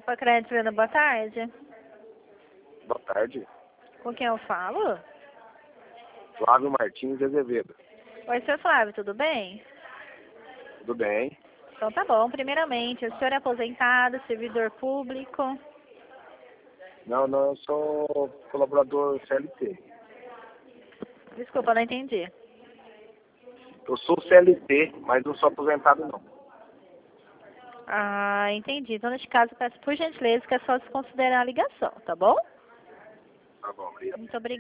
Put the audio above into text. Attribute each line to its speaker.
Speaker 1: Opa, Crédito Venda, boa tarde.
Speaker 2: Boa tarde.
Speaker 1: Com quem eu falo?
Speaker 2: Flávio Martins de Azevedo.
Speaker 1: Oi, seu Flávio, tudo bem?
Speaker 2: Tudo bem?
Speaker 1: Então tá bom. Primeiramente, o senhor é aposentado, servidor público?
Speaker 2: Não, eu sou colaborador CLT.
Speaker 1: Desculpa, não entendi.
Speaker 2: Eu sou CLT, mas não sou aposentado não.
Speaker 1: Ah, entendi. Então, neste caso, peço por gentileza que é só desconsiderar a ligação, tá bom?
Speaker 2: Tá bom, obrigado.
Speaker 1: Muito obrigada.